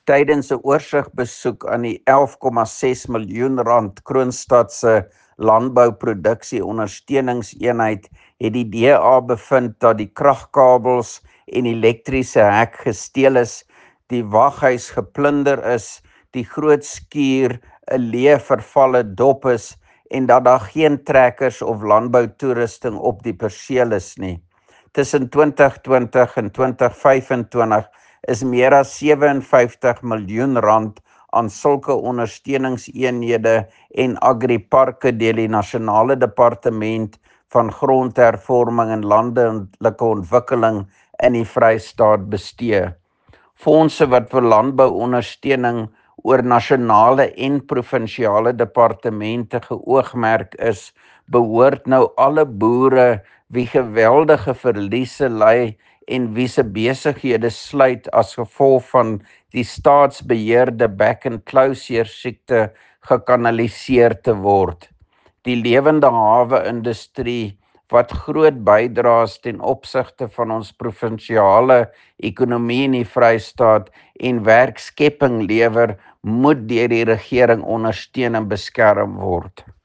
Tydens 'n oorsigbesoek aan die 11,6 miljoen rand Kroonstad se landbouproduksie ondersteuningseenheid het die DA bevind dat die kragkabels en elektriese hek gesteel is, die waghuis geplunder is, die groot skuur 'n leë vervalle dop is en dat daar geen trekkers of landboutoerusting op die perseel is nie. Tussen 2020 en 2025 is meer as 57 miljoen rand aan sulke ondersteuningseenhede en agriparke deur die Nasionale Departement van Grondhervorming en Landelike Ontwikkeling in die Vrystaat bestee. Fondse wat vir landbouondersteuning oor nasionale en provinsiale departemente geoogmerk is, behoort nou alle boere wie geweldige verliese ly en wie se besighede sluit as gevolg van die staatsbeheerde back and closure siekte gekanaliseer te word. Die lewende hawe-industrie wat groot bydraes ten opsigte van ons provinsiale ekonomie in die Vrystaat en werkskepping lewer, moet deur die regering ondersteun en beskerm word.